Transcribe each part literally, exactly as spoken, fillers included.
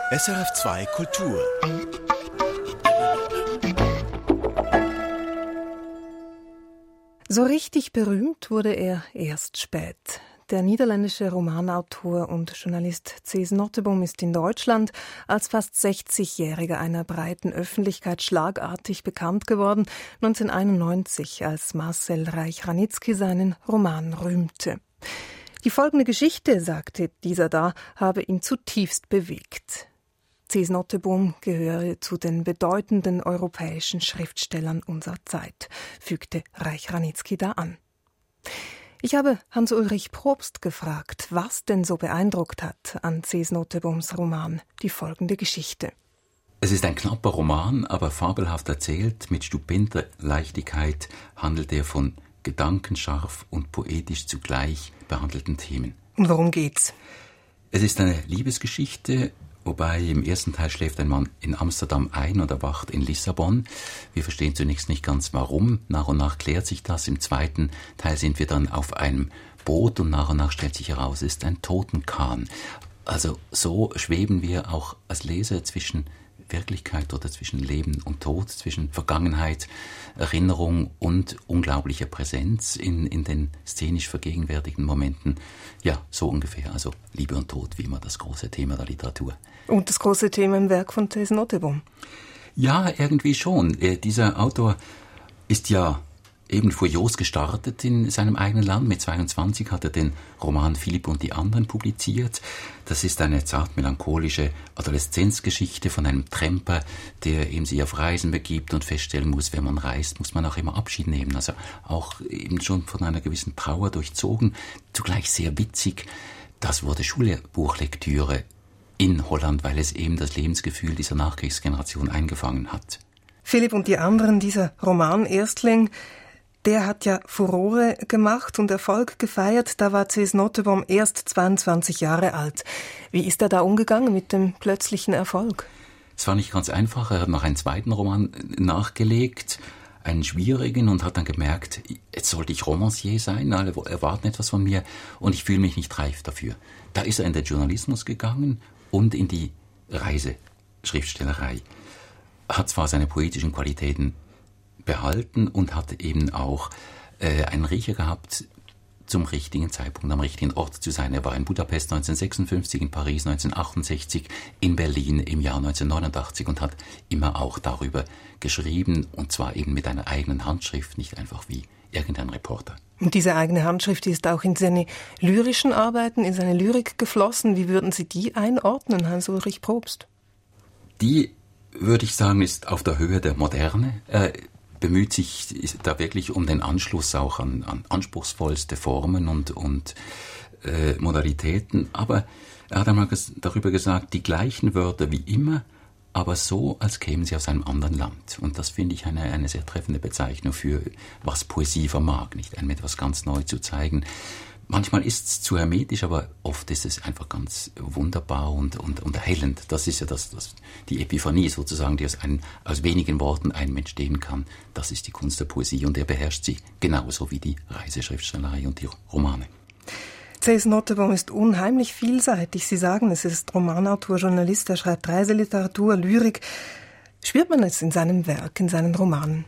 S R F zwei Kultur. So richtig berühmt wurde er erst spät. Der niederländische Romanautor und Journalist Cees Notteboom ist in Deutschland als fast sechzigjähriger einer breiten Öffentlichkeit schlagartig bekannt geworden, neunzehnhunderteinundneunzig, als Marcel Reich-Ranitzky seinen Roman rühmte. Die folgende Geschichte, sagte dieser da, habe ihn zutiefst bewegt. Cees Notteboom gehöre zu den bedeutenden europäischen Schriftstellern unserer Zeit, fügte Reich-Ranitzky da an. Ich habe Hans-Ulrich Probst gefragt, was denn so beeindruckt hat an Cees Nottebooms Roman Die folgende Geschichte. Es ist ein knapper Roman, aber fabelhaft erzählt. Mit stupender Leichtigkeit handelt er von gedankenscharf und poetisch zugleich behandelten Themen. Und worum geht's? Es ist eine Liebesgeschichte, wobei im ersten Teil schläft ein Mann in Amsterdam ein und erwacht in Lissabon. Wir verstehen zunächst nicht ganz warum. Nach und nach klärt sich das. Im zweiten Teil sind wir dann auf einem Boot und nach und nach stellt sich heraus, es ist ein Totenkahn. Also so schweben wir auch als Leser zwischen Wirklichkeit oder zwischen Leben und Tod, zwischen Vergangenheit, Erinnerung und unglaublicher Präsenz in, in den szenisch vergegenwärtigten Momenten. Ja, so ungefähr. Also Liebe und Tod, wie immer das große Thema der Literatur. Und das große Thema im Werk von Cees Notteboom? Ja, irgendwie schon. Äh, dieser Autor ist ja eben furios gestartet in seinem eigenen Land. Mit zweiundzwanzig hat er den Roman Philipp und die anderen publiziert. Das ist eine zart melancholische Adoleszenzgeschichte von einem Tramper, der eben sich auf Reisen begibt und feststellen muss, wenn man reist, muss man auch immer Abschied nehmen. Also auch eben schon von einer gewissen Trauer durchzogen. Zugleich sehr witzig. Das wurde Schulbuchlektüre in Holland, weil es eben das Lebensgefühl dieser Nachkriegsgeneration eingefangen hat. Philipp und die anderen, dieser Roman-Erstling, der hat ja Furore gemacht und Erfolg gefeiert. Da war Cees Notteboom erst zweiundzwanzig Jahre alt. Wie ist er da umgegangen mit dem plötzlichen Erfolg? Es war nicht ganz einfach. Er hat noch einen zweiten Roman nachgelegt, einen schwierigen, und hat dann gemerkt, jetzt sollte ich Romancier sein, alle erwarten etwas von mir und ich fühle mich nicht reif dafür. Da ist er in den Journalismus gegangen und in die Reiseschriftstellerei. Hat zwar seine poetischen Qualitäten behalten und hat eben auch äh, einen Riecher gehabt, zum richtigen Zeitpunkt am richtigen Ort zu sein. Er war in Budapest neunzehnhundertsechsundfünfzig, in Paris neunzehnhundertachtundachtzig, in Berlin im Jahr neunzehnhundertneunundachtzig und hat immer auch darüber geschrieben, und zwar eben mit einer eigenen Handschrift, nicht einfach wie irgendein Reporter. Und diese eigene Handschrift, die ist auch in seine lyrischen Arbeiten, in seine Lyrik geflossen. Wie würden Sie die einordnen, Hans-Ulrich Probst? Die, würde ich sagen, ist auf der Höhe der Moderne. Äh, bemüht sich da wirklich um den Anschluss auch an, an anspruchsvollste Formen und, und äh, Modalitäten. Aber er hat einmal ges- darüber gesagt, die gleichen Wörter wie immer, aber so, als kämen sie aus einem anderen Land. Und das finde ich eine, eine sehr treffende Bezeichnung für, was Poesie vermag, nicht einem etwas ganz neu zu zeigen. Manchmal ist es zu hermetisch, aber oft ist es einfach ganz wunderbar und, und, und erhellend. Das ist ja das, das, die Epiphanie sozusagen, die aus, ein, aus wenigen Worten einem entstehen kann. Das ist die Kunst der Poesie, und er beherrscht sie genauso wie die Reiseschriftstellerei und die Romane. Cees Notteboom ist unheimlich vielseitig. Sie sagen, es ist Romanautor, Journalist, er schreibt Reiseliteratur, Lyrik. Spürt man es in seinem Werk, in seinen Romanen?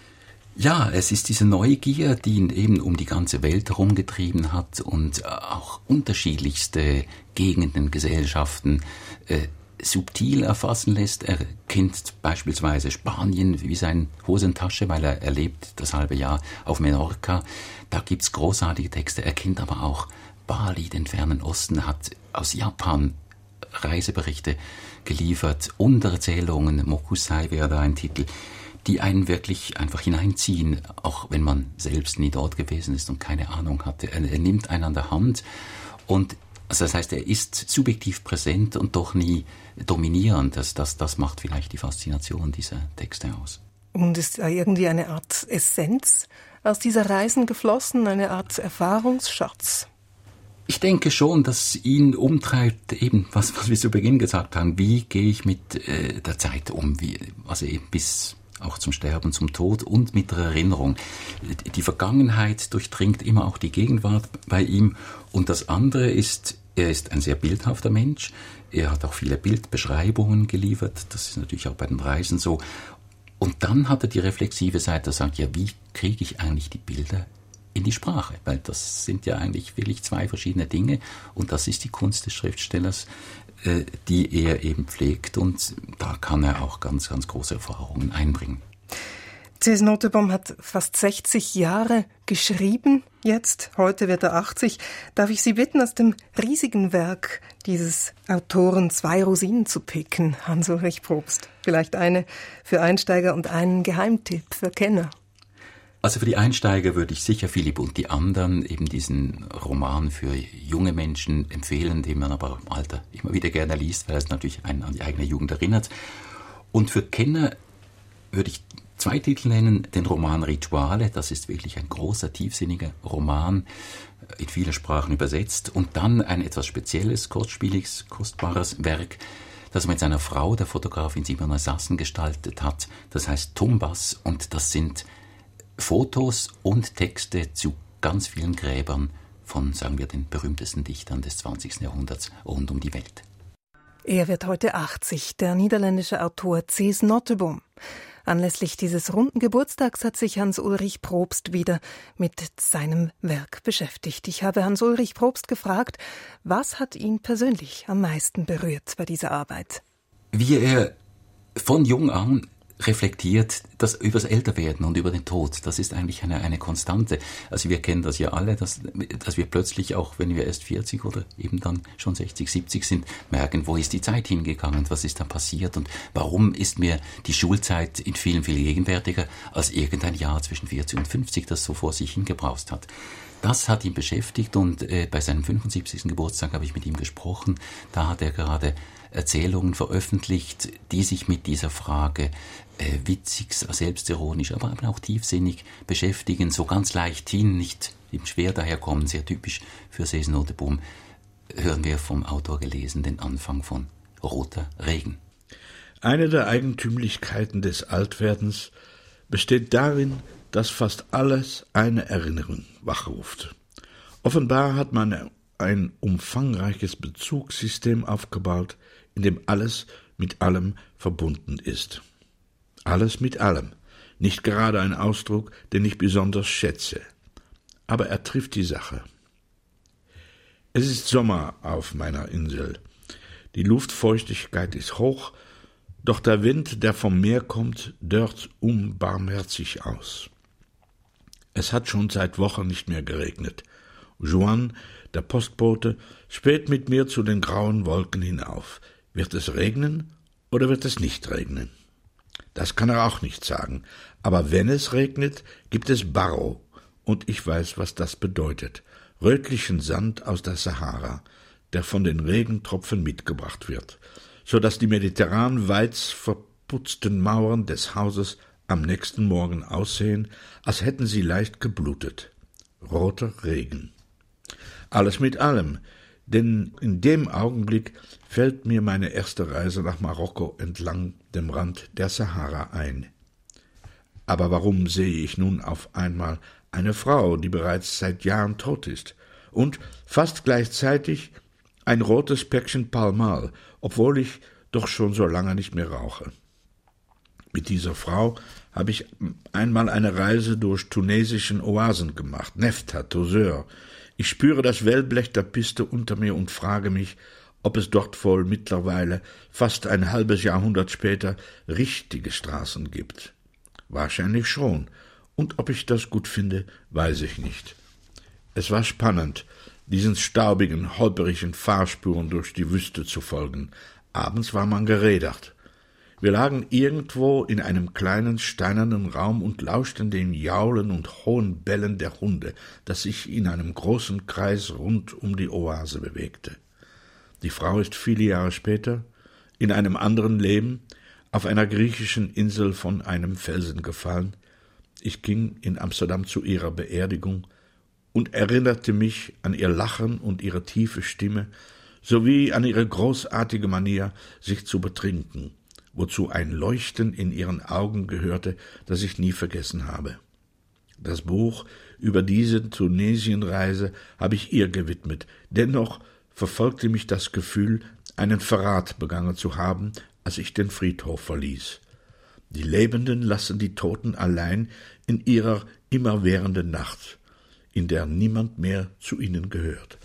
Ja, es ist diese Neugier, die ihn eben um die ganze Welt herumgetrieben hat und auch unterschiedlichste Gegenden, Gesellschaften äh, subtil erfassen lässt. Er kennt beispielsweise Spanien wie seine Hosentasche, weil er, er lebt das halbe Jahr auf Menorca. Da gibt's großartige Texte. Er kennt aber auch Bali, den fernen Osten, hat aus Japan Reiseberichte geliefert und Erzählungen. Mokusai wäre da ein Titel, die einen wirklich einfach hineinziehen, auch wenn man selbst nie dort gewesen ist und keine Ahnung hatte. Er, er nimmt einen an der Hand, und also das heißt, er ist subjektiv präsent und doch nie dominierend. Das, das, das macht vielleicht die Faszination dieser Texte aus. Und ist da irgendwie eine Art Essenz aus dieser Reisen geflossen, eine Art Erfahrungsschatz? Ich denke schon, dass ihn umtreibt, eben was, was wir zu Beginn gesagt haben, wie gehe ich mit äh, der Zeit um, wie, also eben bis auch zum Sterben, zum Tod und mit der Erinnerung. Die Vergangenheit durchdringt immer auch die Gegenwart bei ihm. Und das andere ist, er ist ein sehr bildhafter Mensch. Er hat auch viele Bildbeschreibungen geliefert. Das ist natürlich auch bei den Reisen so. Und dann hat er die reflexive Seite, er sagt, ja, wie kriege ich eigentlich die Bilder in die Sprache? Weil das sind ja eigentlich wirklich zwei verschiedene Dinge. Und das ist die Kunst des Schriftstellers, äh, die er eben pflegt. Und da kann er auch ganz, ganz große Erfahrungen einbringen. Cees Nottebohm hat fast sechzig Jahre geschrieben, jetzt, heute wird er achtzig. Darf ich Sie bitten, aus dem riesigen Werk dieses Autoren zwei Rosinen zu picken, Hans-Ulrich Probst? Vielleicht eine für Einsteiger und einen Geheimtipp für Kenner. Also für die Einsteiger würde ich sicher Philipp und die anderen, eben diesen Roman für junge Menschen empfehlen, den man aber im Alter immer wieder gerne liest, weil es natürlich einen an die eigene Jugend erinnert. Und für Kenner würde ich zwei Titel nennen, den Roman Rituale, das ist wirklich ein großer, tiefsinniger Roman, in viele Sprachen übersetzt, und dann ein etwas spezielles, kurzspieliges, kostbares Werk, das er mit seiner Frau, der Fotografin Simona Sassen, gestaltet hat. Das heißt Tumbas, und das sind Fotos und Texte zu ganz vielen Gräbern von, sagen wir, den berühmtesten Dichtern des zwanzigsten Jahrhunderts rund um die Welt. Er wird heute achtzig, der niederländische Autor Cees Nottebohm. Anlässlich dieses runden Geburtstags hat sich Hans-Ulrich Probst wieder mit seinem Werk beschäftigt. Ich habe Hans-Ulrich Probst gefragt, was hat ihn persönlich am meisten berührt bei dieser Arbeit? Wie er von jung an reflektiert das über das Älterwerden und über den Tod. Das ist eigentlich eine, eine Konstante. Also wir kennen das ja alle, dass, dass wir plötzlich, auch wenn wir erst vierzig oder eben dann schon sechzig, siebzig sind, merken, wo ist die Zeit hingegangen, was ist da passiert und warum ist mir die Schulzeit in vielen, viel gegenwärtiger als irgendein Jahr zwischen vierzig und fünfzig, das so vor sich hingebraust hat. Das hat ihn beschäftigt, und äh, bei seinem fünfundsiebzigsten Geburtstag habe ich mit ihm gesprochen. Da hat er gerade Erzählungen veröffentlicht, die sich mit dieser Frage äh, witzig, selbstironisch, aber auch tiefsinnig beschäftigen, so ganz leicht hin, nicht eben schwer daherkommen, sehr typisch für Cees Nottebohm. Hören wir vom Autor gelesen den Anfang von Roter Regen. Eine der Eigentümlichkeiten des Altwerdens besteht darin, dass fast alles eine Erinnerung wachruft. Offenbar hat man ein umfangreiches Bezugssystem aufgebaut, in dem alles mit allem verbunden ist. Alles mit allem, nicht gerade ein Ausdruck, den ich besonders schätze, aber er trifft die Sache. Es ist Sommer auf meiner Insel. Die Luftfeuchtigkeit ist hoch, doch der Wind, der vom Meer kommt, dörrt unbarmherzig aus. Es hat schon seit Wochen nicht mehr geregnet. Juan, der Postbote, späht mit mir zu den grauen Wolken hinauf. Wird es regnen oder wird es nicht regnen? Das kann er auch nicht sagen. Aber wenn es regnet, gibt es Barro, und ich weiß, was das bedeutet. Rötlichen Sand aus der Sahara, der von den Regentropfen mitgebracht wird, so dass die mediterran weiß verputzten Mauern des Hauses am nächsten Morgen aussehen, als hätten sie leicht geblutet. Roter Regen. Alles mit allem, denn in dem Augenblick fällt mir meine erste Reise nach Marokko entlang dem Rand der Sahara ein. Aber warum sehe ich nun auf einmal eine Frau, die bereits seit Jahren tot ist, und fast gleichzeitig ein rotes Päckchen Pall Mall, obwohl ich doch schon so lange nicht mehr rauche? Mit dieser Frau habe ich einmal eine Reise durch tunesischen Oasen gemacht, Nefta, Tozeur. Ich spüre das Wellblech der Piste unter mir und frage mich, ob es dort wohl mittlerweile, fast ein halbes Jahrhundert später, richtige Straßen gibt. Wahrscheinlich schon, und ob ich das gut finde, weiß ich nicht. Es war spannend, diesen staubigen, holprigen Fahrspuren durch die Wüste zu folgen. Abends war man gerädert. Wir lagen irgendwo in einem kleinen steinernen Raum und lauschten dem Jaulen und hohen Bellen der Hunde, das sich in einem großen Kreis rund um die Oase bewegte. Die Frau ist viele Jahre später, in einem anderen Leben, auf einer griechischen Insel von einem Felsen gefallen. Ich ging in Amsterdam zu ihrer Beerdigung und erinnerte mich an ihr Lachen und ihre tiefe Stimme, sowie an ihre großartige Manier, sich zu betrinken, wozu ein Leuchten in ihren Augen gehörte, das ich nie vergessen habe. Das Buch über diese Tunesienreise habe ich ihr gewidmet, dennoch verfolgte mich das Gefühl, einen Verrat begangen zu haben, als ich den Friedhof verließ. Die Lebenden lassen die Toten allein in ihrer immerwährenden Nacht, in der niemand mehr zu ihnen gehört.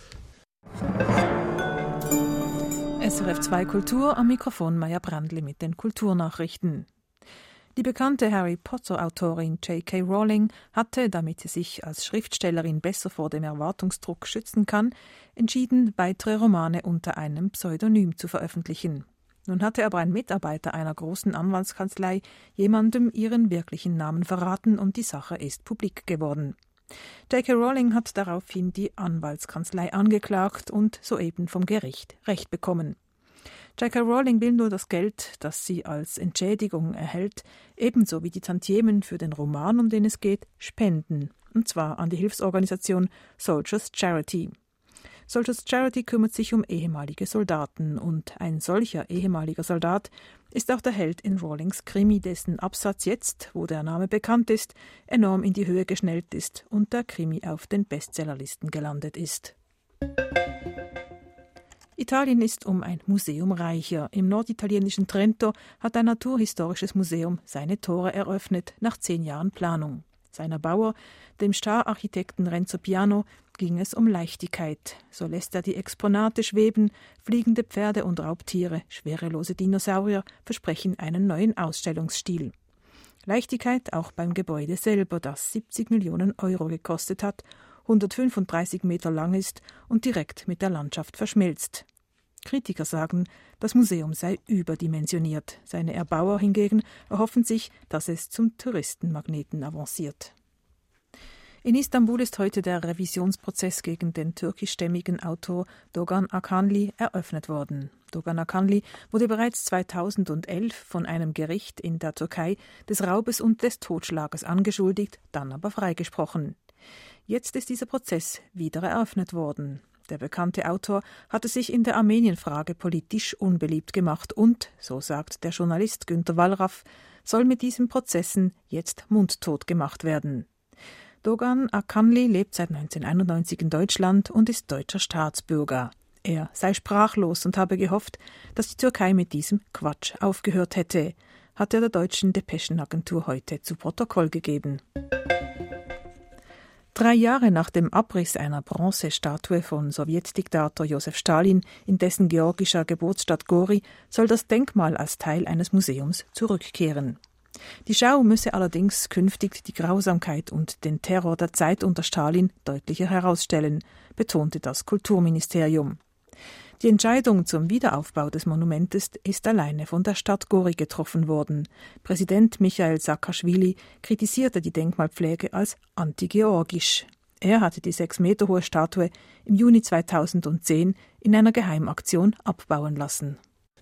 S R F zwei Kultur, am Mikrofon Maja Brandli mit den Kulturnachrichten. Die bekannte Harry Potter-Autorin J K Rowling hatte, damit sie sich als Schriftstellerin besser vor dem Erwartungsdruck schützen kann, entschieden, weitere Romane unter einem Pseudonym zu veröffentlichen. Nun hatte aber ein Mitarbeiter einer großen Anwaltskanzlei jemandem ihren wirklichen Namen verraten und die Sache ist publik geworden. J K Rowling hat daraufhin die Anwaltskanzlei angeklagt und soeben vom Gericht Recht bekommen. J K Rowling will nur das Geld, das sie als Entschädigung erhält, ebenso wie die Tantiemen für den Roman, um den es geht, spenden, und zwar an die Hilfsorganisation Soldiers Charity. Soldiers Charity kümmert sich um ehemalige Soldaten, und ein solcher ehemaliger Soldat ist auch der Held in Rowlings Krimi, dessen Absatz jetzt, wo der Name bekannt ist, enorm in die Höhe geschnellt ist und der Krimi auf den Bestsellerlisten gelandet ist. Italien ist um ein Museum reicher. Im norditalienischen Trento hat ein naturhistorisches Museum seine Tore eröffnet nach zehn Jahren Planung. Seiner Bauer, dem Stararchitekten Renzo Piano, ging es um Leichtigkeit. So lässt er die Exponate schweben, fliegende Pferde und Raubtiere, schwerelose Dinosaurier versprechen einen neuen Ausstellungsstil. Leichtigkeit auch beim Gebäude selber, das siebzig Millionen Euro gekostet hat, hundertfünfunddreißig Meter lang ist und direkt mit der Landschaft verschmilzt. Kritiker sagen, das Museum sei überdimensioniert. Seine Erbauer hingegen erhoffen sich, dass es zum Touristenmagneten avanciert. In Istanbul ist heute der Revisionsprozess gegen den türkischstämmigen Autor Doğan Akhanlı eröffnet worden. Doğan Akhanlı wurde bereits zweitausendelf von einem Gericht in der Türkei des Raubes und des Totschlages angeschuldigt, dann aber freigesprochen. Jetzt ist dieser Prozess wieder eröffnet worden. Der bekannte Autor hatte sich in der Armenienfrage politisch unbeliebt gemacht und, so sagt der Journalist Günter Wallraff, soll mit diesen Prozessen jetzt mundtot gemacht werden. Doğan Akhanlı lebt seit neunzehnhunderteinundneunzig in Deutschland und ist deutscher Staatsbürger. Er sei sprachlos und habe gehofft, dass die Türkei mit diesem Quatsch aufgehört hätte, hat er der deutschen Depeschenagentur heute zu Protokoll gegeben. Drei Jahre nach dem Abriss einer Bronzestatue von Sowjetdiktator Josef Stalin in dessen georgischer Geburtsstadt Gori soll das Denkmal als Teil eines Museums zurückkehren. Die Schau müsse allerdings künftig die Grausamkeit und den Terror der Zeit unter Stalin deutlicher herausstellen, betonte das Kulturministerium. Die Entscheidung zum Wiederaufbau des Monumentes ist alleine von der Stadt Gori getroffen worden. Präsident Michail Saakaschwili kritisierte die Denkmalpflege als anti-georgisch. Er hatte die sechs Meter hohe Statue im Juni zweitausendzehn in einer Geheimaktion abbauen lassen.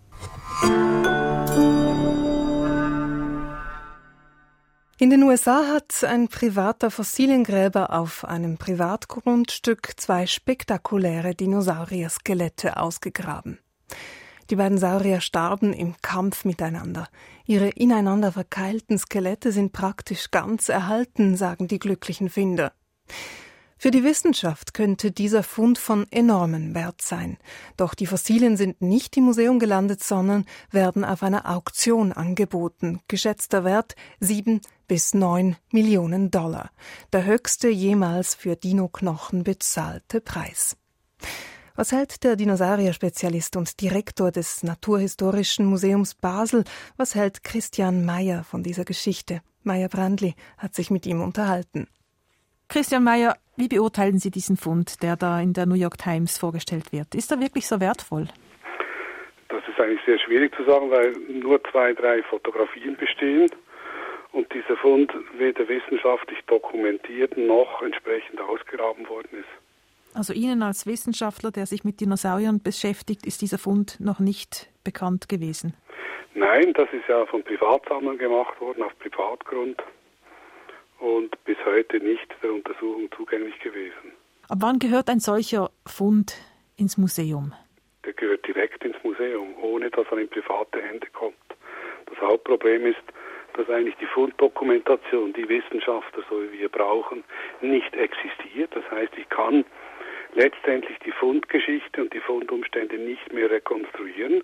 In den U S A hat ein privater Fossiliengräber auf einem Privatgrundstück zwei spektakuläre Dinosaurier-Skelette ausgegraben. Die beiden Saurier starben im Kampf miteinander. Ihre ineinander verkeilten Skelette sind praktisch ganz erhalten, sagen die glücklichen Finder. Für die Wissenschaft könnte dieser Fund von enormem Wert sein. Doch die Fossilien sind nicht im Museum gelandet, sondern werden auf einer Auktion angeboten. Geschätzter Wert sieben bis neun Millionen Dollar. Der höchste jemals für Dino-Knochen bezahlte Preis. Was hält der Dinosaurier-Spezialist und Direktor des Naturhistorischen Museums Basel, was hält Christian Meyer von dieser Geschichte? Maja Brandli hat sich mit ihm unterhalten. Christian Meyer, wie beurteilen Sie diesen Fund, der da in der New York Times vorgestellt wird? Ist er wirklich so wertvoll? Das ist eigentlich sehr schwierig zu sagen, weil nur zwei, drei Fotografien bestehen und dieser Fund weder wissenschaftlich dokumentiert noch entsprechend ausgegraben worden ist. Also Ihnen als Wissenschaftler, der sich mit Dinosauriern beschäftigt, ist dieser Fund noch nicht bekannt gewesen? Nein, das ist ja von Privatsammlern gemacht worden, auf Privatgrund. Und bis heute nicht der Untersuchung zugänglich gewesen. Ab wann gehört ein solcher Fund ins Museum? Der gehört direkt ins Museum, ohne dass er in private Hände kommt. Das Hauptproblem ist, dass eigentlich die Funddokumentation, die Wissenschaftler, so wie wir brauchen, nicht existiert. Das heißt, ich kann letztendlich die Fundgeschichte und die Fundumstände nicht mehr rekonstruieren.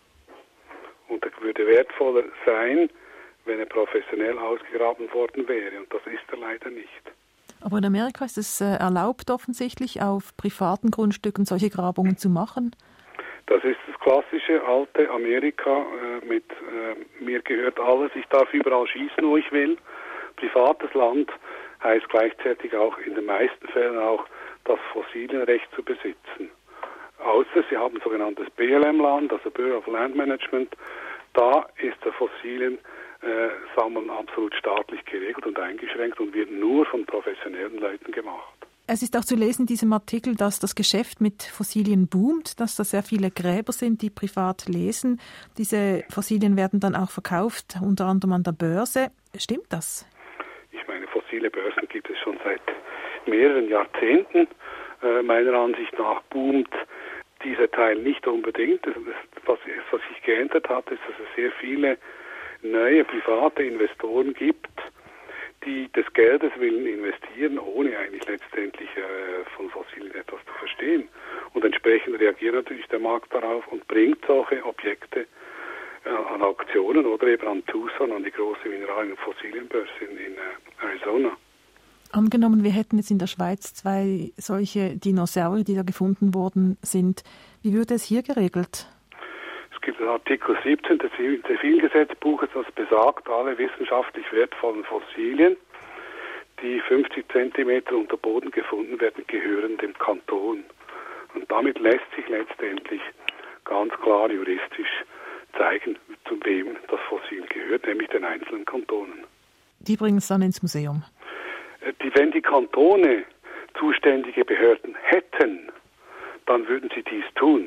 Und er würde wertvoller sein, wenn er professionell ausgegraben worden wäre. Und das ist er leider nicht. Aber in Amerika ist es äh, erlaubt, offensichtlich auf privaten Grundstücken solche Grabungen zu machen? Das ist das klassische alte Amerika äh, mit äh, mir gehört alles, ich darf überall schießen, wo ich will. Privates Land heißt gleichzeitig auch in den meisten Fällen auch das Fossilienrecht zu besitzen. Außer sie haben sogenanntes B L M-Land, also Bureau of Land Management. Da ist der Fossilien Äh, Sammeln absolut staatlich geregelt und eingeschränkt und wird nur von professionellen Leuten gemacht. Es ist auch zu lesen in diesem Artikel, dass das Geschäft mit Fossilien boomt, dass da sehr viele Gräber sind, die privat lesen. Diese Fossilien werden dann auch verkauft, unter anderem an der Börse. Stimmt das? Ich meine, fossile Börsen gibt es schon seit mehreren Jahrzehnten. Äh, meiner Ansicht nach boomt dieser Teil nicht unbedingt. Das, was, was sich geändert hat, ist, dass es sehr viele neue private Investoren gibt, die des Geldes willen investieren, ohne eigentlich letztendlich äh, von Fossilien etwas zu verstehen. Und entsprechend reagiert natürlich der Markt darauf und bringt solche Objekte äh, an Auktionen oder eben an Tucson, an die große Mineral- und Fossilienbörse in, in äh, Arizona. Angenommen, wir hätten jetzt in der Schweiz zwei solche Dinosaurier, die da gefunden worden sind. Wie würde es hier geregelt? Es gibt den Artikel siebzehn des Zivilgesetzbuches, das besagt, alle wissenschaftlich wertvollen Fossilien, die fünfzig Zentimeter unter Boden gefunden werden, gehören dem Kanton. Und damit lässt sich letztendlich ganz klar juristisch zeigen, zu wem das Fossil gehört, nämlich den einzelnen Kantonen. Die bringen es dann ins Museum? Die, wenn die Kantone zuständige Behörden hätten, dann würden sie dies tun.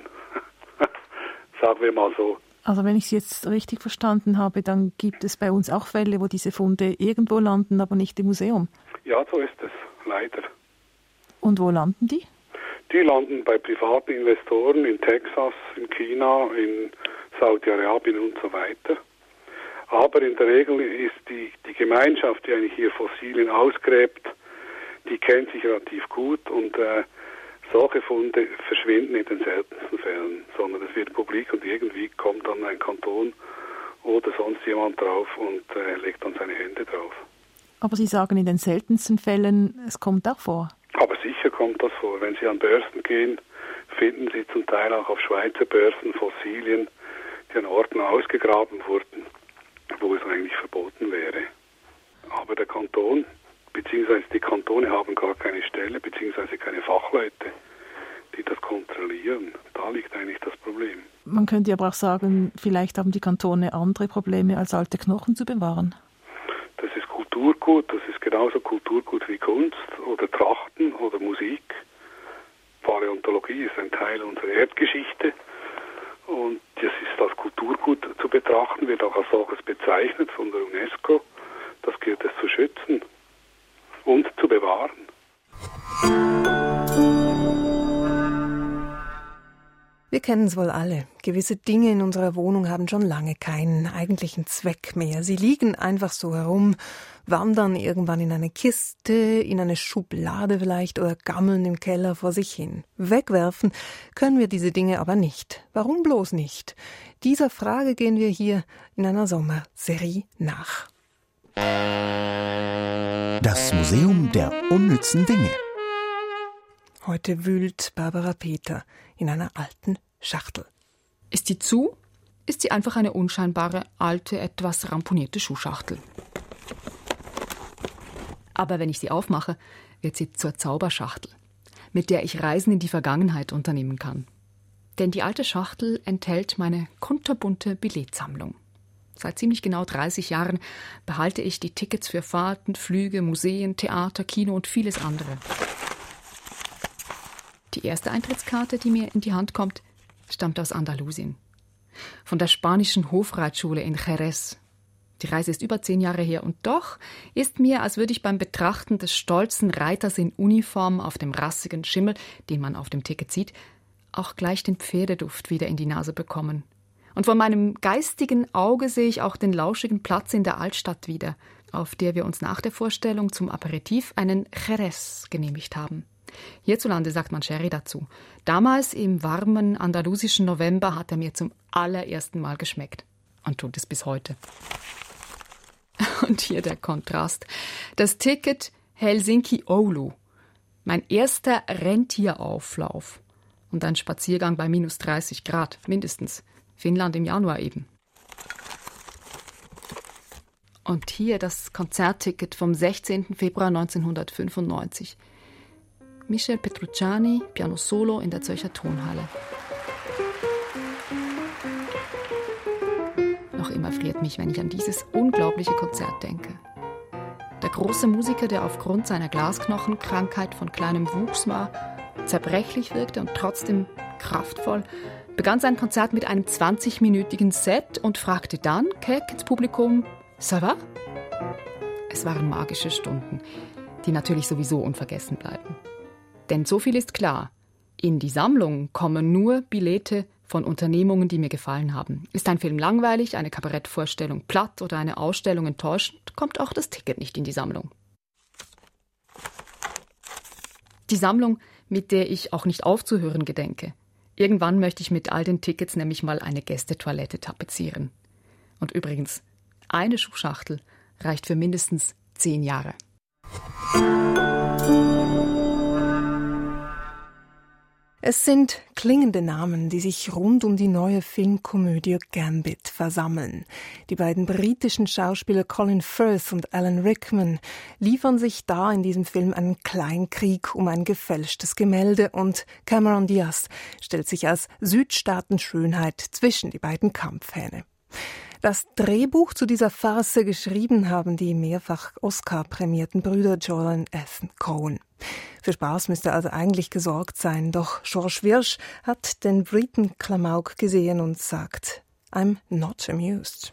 Sagen wir mal so. Also wenn ich Sie jetzt richtig verstanden habe, dann gibt es bei uns auch Fälle, wo diese Funde irgendwo landen, aber nicht im Museum. Ja, so ist es, leider. Und wo landen die? Die landen bei privaten Investoren in Texas, in China, in Saudi-Arabien und so weiter. Aber in der Regel ist die, die Gemeinschaft, die eigentlich hier Fossilien ausgräbt, die kennt sich relativ gut und äh, solche Funde verschwinden in den seltensten Fällen, sondern es wird publik und irgendwie kommt dann ein Kanton oder sonst jemand drauf und äh, legt dann seine Hände drauf. Aber Sie sagen in den seltensten Fällen, es kommt auch vor? Aber sicher kommt das vor. Wenn Sie an Börsen gehen, finden Sie zum Teil auch auf Schweizer Börsen Fossilien, die an Orten ausgegraben wurden, wo es eigentlich verboten wäre. Aber der Kanton beziehungsweise die Kantone haben gar keine Stelle, beziehungsweise keine Fachleute, die das kontrollieren. Da liegt eigentlich das Problem. Man könnte aber auch sagen, vielleicht haben die Kantone andere Probleme, als alte Knochen zu bewahren. Das ist Kulturgut, das ist genauso Kulturgut wie Kunst oder Trachten oder Musik. Paläontologie ist ein Teil unserer Erdgeschichte und das ist als Kulturgut zu betrachten, wird auch als solches bezeichnet von der UNESCO. Das gilt es zu schützen und zu bewahren. Wir kennen es wohl alle. Gewisse Dinge in unserer Wohnung haben schon lange keinen eigentlichen Zweck mehr. Sie liegen einfach so herum, wandern irgendwann in eine Kiste, in eine Schublade vielleicht oder gammeln im Keller vor sich hin. Wegwerfen können wir diese Dinge aber nicht. Warum bloß nicht? Dieser Frage gehen wir hier in einer Sommerserie nach. Das Museum der unnützen Dinge. Heute wühlt Barbara Peter in einer alten Schachtel. Ist die zu, ist sie einfach eine unscheinbare, alte, etwas ramponierte Schuhschachtel. Aber wenn ich sie aufmache, wird sie zur Zauberschachtel, mit der ich Reisen in die Vergangenheit unternehmen kann. Denn die alte Schachtel enthält meine kunterbunte Billetsammlung. Seit ziemlich genau dreißig Jahren behalte ich die Tickets für Fahrten, Flüge, Museen, Theater, Kino und vieles andere. Die erste Eintrittskarte, die mir in die Hand kommt, stammt aus Andalusien. Von der spanischen Hofreitschule in Jerez. Die Reise ist über zehn Jahre her und doch ist mir, als würde ich beim Betrachten des stolzen Reiters in Uniform auf dem rassigen Schimmel, den man auf dem Ticket sieht, auch gleich den Pferdeduft wieder in die Nase bekommen. Und von meinem geistigen Auge sehe ich auch den lauschigen Platz in der Altstadt wieder, auf der wir uns nach der Vorstellung zum Aperitif einen Jerez genehmigt haben. Hierzulande sagt man Sherry dazu. Damals im warmen andalusischen November hat er mir zum allerersten Mal geschmeckt. Und tut es bis heute. Und hier der Kontrast. Das Ticket Helsinki-Oulu. Mein erster Rentierauflauf. Und ein Spaziergang bei minus dreißig Grad, mindestens. Finnland im Januar eben. Und hier das Konzertticket vom sechzehnten Februar neunzehnhundertfünfundneunzig. Michel Petrucciani, Piano Solo in der Zürcher Tonhalle. Noch immer friert mich, wenn ich an dieses unglaubliche Konzert denke. Der große Musiker, der aufgrund seiner Glasknochenkrankheit von kleinem Wuchs war, zerbrechlich wirkte und trotzdem kraftvoll, begann sein Konzert mit einem zwanzigminütigen Set und fragte dann keck ins Publikum: Ça va? Es waren magische Stunden, die natürlich sowieso unvergessen bleiben. Denn so viel ist klar: In die Sammlung kommen nur Billette von Unternehmungen, die mir gefallen haben. Ist ein Film langweilig, eine Kabarettvorstellung platt oder eine Ausstellung enttäuschend, kommt auch das Ticket nicht in die Sammlung. Die Sammlung, mit der ich auch nicht aufzuhören gedenke. Irgendwann möchte ich mit all den Tickets nämlich mal eine Gästetoilette tapezieren. Und übrigens, eine Schuhschachtel reicht für mindestens zehn Jahre. Es sind klingende Namen, die sich rund um die neue Filmkomödie Gambit versammeln. Die beiden britischen Schauspieler Colin Firth und Alan Rickman liefern sich da in diesem Film einen Kleinkrieg um ein gefälschtes Gemälde und Cameron Diaz stellt sich als Südstaatenschönheit zwischen die beiden Kampfhähne. Das Drehbuch zu dieser Farce geschrieben haben die mehrfach Oscar-prämierten Brüder Joel und Ethan Coen. Für Spaß müsste also eigentlich gesorgt sein, doch George Wirsch hat den Briten Klamauk gesehen und sagt: I'm not amused.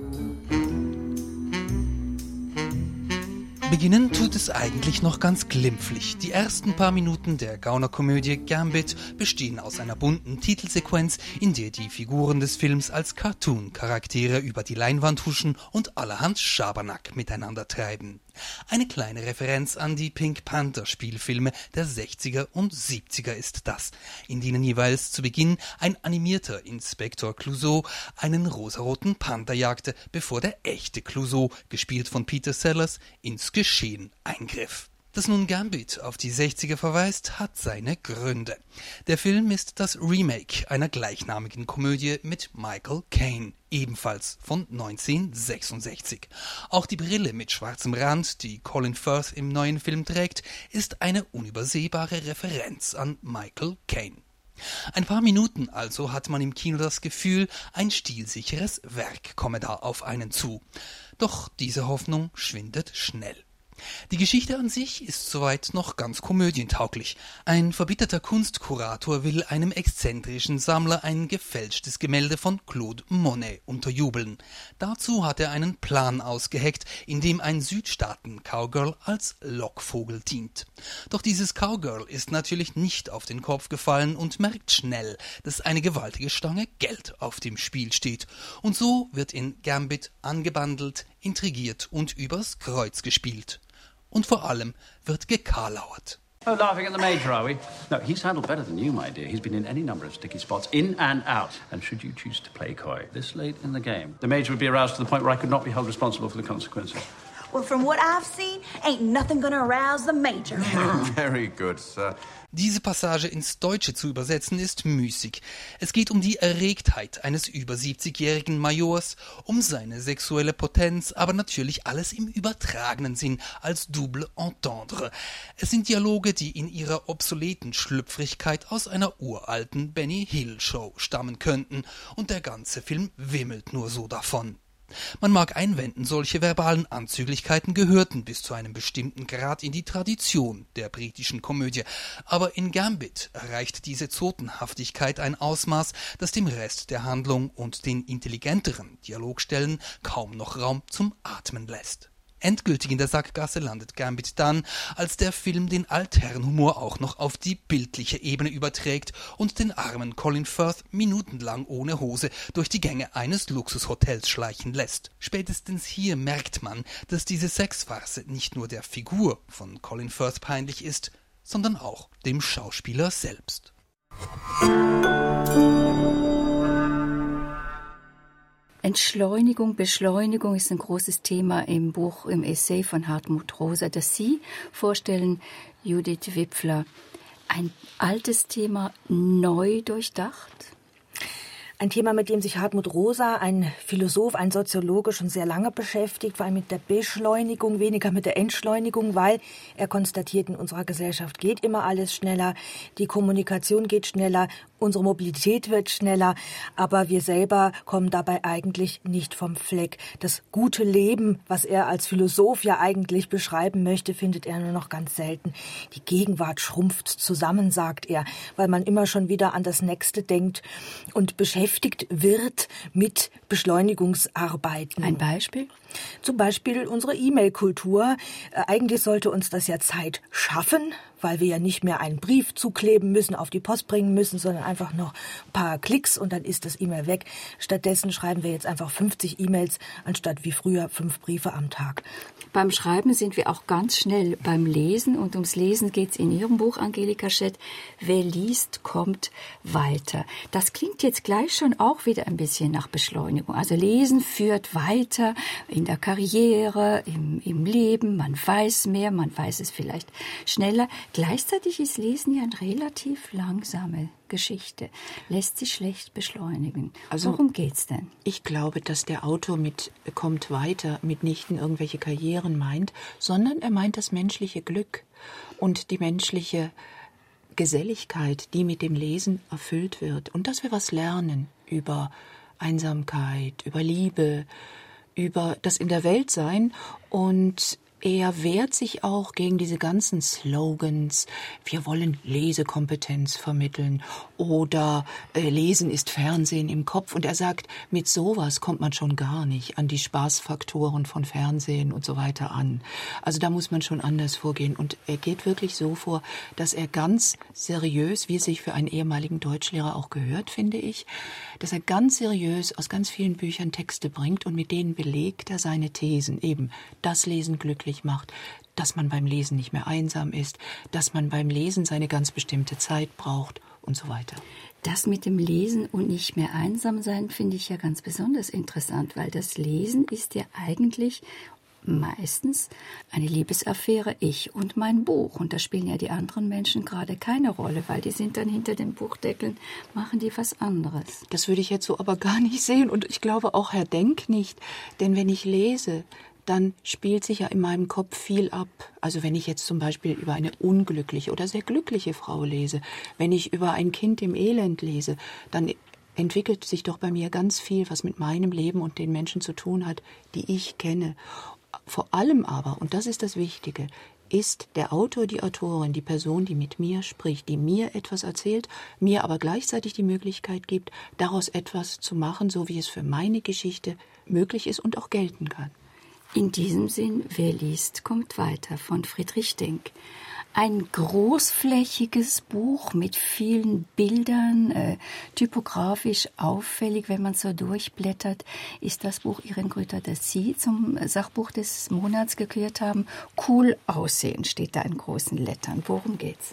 Beginnen tut es eigentlich noch ganz glimpflich. Die ersten paar Minuten der Gaunerkomödie Gambit bestehen aus einer bunten Titelsequenz, in der die Figuren des Films als Cartoon-Charaktere über die Leinwand huschen und allerhand Schabernack miteinander treiben. Eine kleine Referenz an die Pink Panther-Spielfilme der sechziger und siebziger ist das, in denen jeweils zu Beginn ein animierter Inspektor Clouseau einen rosaroten Panther jagte, bevor der echte Clouseau, gespielt von Peter Sellers, ins Geschehen eingriff. Dass nun Gambit auf die sechziger verweist, hat seine Gründe. Der Film ist das Remake einer gleichnamigen Komödie mit Michael Caine, ebenfalls von neunzehnhundertsechsundsechzig. Auch die Brille mit schwarzem Rand, die Colin Firth im neuen Film trägt, ist eine unübersehbare Referenz an Michael Caine. Ein paar Minuten also hat man im Kino das Gefühl, ein stilsicheres Werk komme da auf einen zu. Doch diese Hoffnung schwindet schnell. Die Geschichte an sich ist soweit noch ganz komödientauglich. Ein verbitterter Kunstkurator will einem exzentrischen Sammler ein gefälschtes Gemälde von Claude Monet unterjubeln. Dazu hat er einen Plan ausgeheckt, in dem ein Südstaaten-Cowgirl als Lockvogel dient. Doch dieses Cowgirl ist natürlich nicht auf den Kopf gefallen und merkt schnell, dass eine gewaltige Stange Geld auf dem Spiel steht. Und so wird in Gambit angebandelt, intrigiert und übers Kreuz gespielt. Und vor allem wird gekarlauert. Oh, laughing at the Major, are we? No, he's handled better than you, my dear. He's been in any number of sticky spots, in and out. And should you choose to play coy this late in the game, the Major would be aroused to the point where I could not be held responsible for the consequences. Well, from what I've seen, ain't nothing gonna arouse the Major. Very good, sir. Diese Passage ins Deutsche zu übersetzen ist müßig. Es geht um die Erregtheit eines über siebzigjährigen Majors, um seine sexuelle Potenz, aber natürlich alles im übertragenen Sinn, als double entendre. Es sind Dialoge, die in ihrer obsoleten Schlüpfrigkeit aus einer uralten Benny Hill-Show stammen könnten, und der ganze Film wimmelt nur so davon. Man mag einwenden, solche verbalen Anzüglichkeiten gehörten bis zu einem bestimmten Grad in die Tradition der britischen Komödie, aber in Gambit erreicht diese Zotenhaftigkeit ein Ausmaß, das dem Rest der Handlung und den intelligenteren Dialogstellen kaum noch Raum zum Atmen lässt. Endgültig in der Sackgasse landet Gambit dann, als der Film den Altherrenhumor auch noch auf die bildliche Ebene überträgt und den armen Colin Firth minutenlang ohne Hose durch die Gänge eines Luxushotels schleichen lässt. Spätestens hier merkt man, dass diese Sexfarce nicht nur der Figur von Colin Firth peinlich ist, sondern auch dem Schauspieler selbst. Entschleunigung, Beschleunigung ist ein großes Thema im Buch, im Essay von Hartmut Rosa, das Sie vorstellen, Judith Wipfler. Ein altes Thema, neu durchdacht? Ein Thema, mit dem sich Hartmut Rosa, ein Philosoph, ein Soziologe, schon sehr lange beschäftigt, vor allem mit der Beschleunigung, weniger mit der Entschleunigung, weil er konstatiert, in unserer Gesellschaft geht immer alles schneller, die Kommunikation geht schneller, unsere Mobilität wird schneller, aber wir selber kommen dabei eigentlich nicht vom Fleck. Das gute Leben, was er als Philosoph ja eigentlich beschreiben möchte, findet er nur noch ganz selten. Die Gegenwart schrumpft zusammen, sagt er, weil man immer schon wieder an das Nächste denkt und beschäftigt wird mit Beschleunigungsarbeiten. Ein Beispiel? Zum Beispiel unsere E-Mail-Kultur. Äh, eigentlich sollte uns das ja Zeit schaffen, weil wir ja nicht mehr einen Brief zukleben müssen, auf die Post bringen müssen, sondern einfach noch ein paar Klicks und dann ist das E-Mail weg. Stattdessen schreiben wir jetzt einfach fünfzig E-Mails, anstatt wie früher fünf Briefe am Tag. Beim Schreiben sind wir auch ganz schnell beim Lesen und ums Lesen geht es in Ihrem Buch, Angelika Schett. Wer liest, kommt weiter. Das klingt jetzt gleich schon auch wieder ein bisschen nach Beschleunigung. Also Lesen führt weiter in der Karriere, im, im Leben. Man weiß mehr, man weiß es vielleicht schneller. Gleichzeitig ist Lesen ja eine relativ langsame Geschichte. Lässt sich schlecht beschleunigen. Also, worum geht's denn? Ich glaube, dass der Autor mit kommt weiter mitnichten irgendwelche Karrieren meint, sondern er meint das menschliche Glück und die menschliche Geselligkeit, die mit dem Lesen erfüllt wird. Und dass wir was lernen über Einsamkeit, über Liebe, über das in der Welt sein. Und er wehrt sich auch gegen diese ganzen Slogans, wir wollen Lesekompetenz vermitteln oder äh, Lesen ist Fernsehen im Kopf. Und er sagt, mit sowas kommt man schon gar nicht an die Spaßfaktoren von Fernsehen und so weiter an. Also da muss man schon anders vorgehen. Und er geht wirklich so vor, dass er ganz seriös, wie es sich für einen ehemaligen Deutschlehrer auch gehört, finde ich, dass er ganz seriös aus ganz vielen Büchern Texte bringt und mit denen belegt er seine Thesen. Eben, das Lesen glücklich macht, dass man beim Lesen nicht mehr einsam ist, dass man beim Lesen seine ganz bestimmte Zeit braucht und so weiter. Das mit dem Lesen und nicht mehr einsam sein finde ich ja ganz besonders interessant, weil das Lesen ist ja eigentlich meistens eine Liebesaffäre, ich und mein Buch. Und da spielen ja die anderen Menschen gerade keine Rolle, weil die sind dann hinter den Buchdeckeln, machen die was anderes. Das würde ich jetzt so aber gar nicht sehen und ich glaube auch Herr Denk nicht, denn wenn ich lese, dann spielt sich ja in meinem Kopf viel ab. Also wenn ich jetzt zum Beispiel über eine unglückliche oder sehr glückliche Frau lese, wenn ich über ein Kind im Elend lese, dann entwickelt sich doch bei mir ganz viel, was mit meinem Leben und den Menschen zu tun hat, die ich kenne. Vor allem aber, und das ist das Wichtige, ist der Autor, die Autorin, die Person, die mit mir spricht, die mir etwas erzählt, mir aber gleichzeitig die Möglichkeit gibt, daraus etwas zu machen, so wie es für meine Geschichte möglich ist und auch gelten kann. In diesem Sinn, wer liest, kommt weiter, von Friedrich Denk. Ein großflächiges Buch mit vielen Bildern, äh, typografisch auffällig, wenn man so durchblättert, ist das Buch Irene Grüter, das Sie zum Sachbuch des Monats gekürt haben. Cool aussehen steht da in großen Lettern. Worum geht's?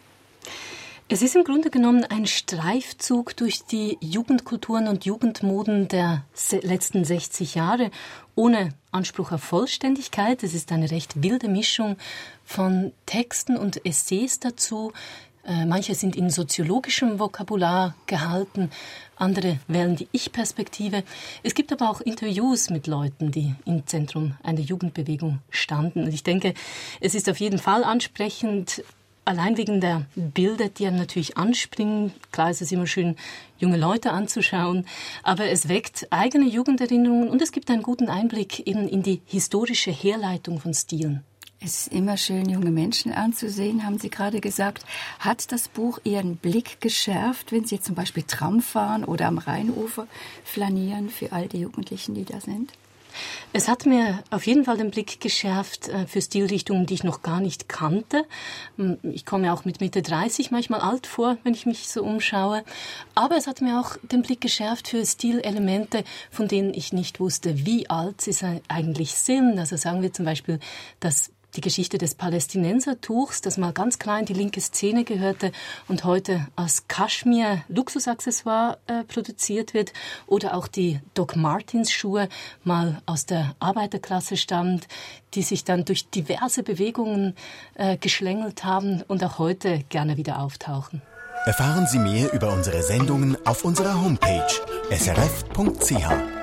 Es ist im Grunde genommen ein Streifzug durch die Jugendkulturen und Jugendmoden der letzten sechzig Jahre, ohne Anspruch auf Vollständigkeit. Es ist eine recht wilde Mischung von Texten und Essays dazu. Äh, manche sind in soziologischem Vokabular gehalten, andere wählen die Ich-Perspektive. Es gibt aber auch Interviews mit Leuten, die im Zentrum einer Jugendbewegung standen. Und ich denke, es ist auf jeden Fall ansprechend, allein wegen der Bilder, die einem natürlich anspringen. Klar ist es immer schön, junge Leute anzuschauen, aber es weckt eigene Jugenderinnerungen und es gibt einen guten Einblick eben in die historische Herleitung von Stilen. Es ist immer schön, junge Menschen anzusehen, haben Sie gerade gesagt. Hat das Buch Ihren Blick geschärft, wenn Sie jetzt zum Beispiel Tram fahren oder am Rheinufer flanieren für all die Jugendlichen, die da sind? Es hat mir auf jeden Fall den Blick geschärft äh, für Stilrichtungen, die ich noch gar nicht kannte. Ich komme auch mit Mitte dreißig manchmal alt vor, wenn ich mich so umschaue. Aber es hat mir auch den Blick geschärft für Stilelemente, von denen ich nicht wusste, wie alt sie eigentlich sind. Also sagen wir zum Beispiel, dass die Geschichte des Palästinensertuchs, das mal ganz klein die linke Szene gehörte und heute als Kaschmir-Luxusaccessoire äh, produziert wird. Oder auch die Doc Martens Schuhe, mal aus der Arbeiterklasse stammt, die sich dann durch diverse Bewegungen äh, geschlängelt haben und auch heute gerne wieder auftauchen. Erfahren Sie mehr über unsere Sendungen auf unserer Homepage s r f punkt c h.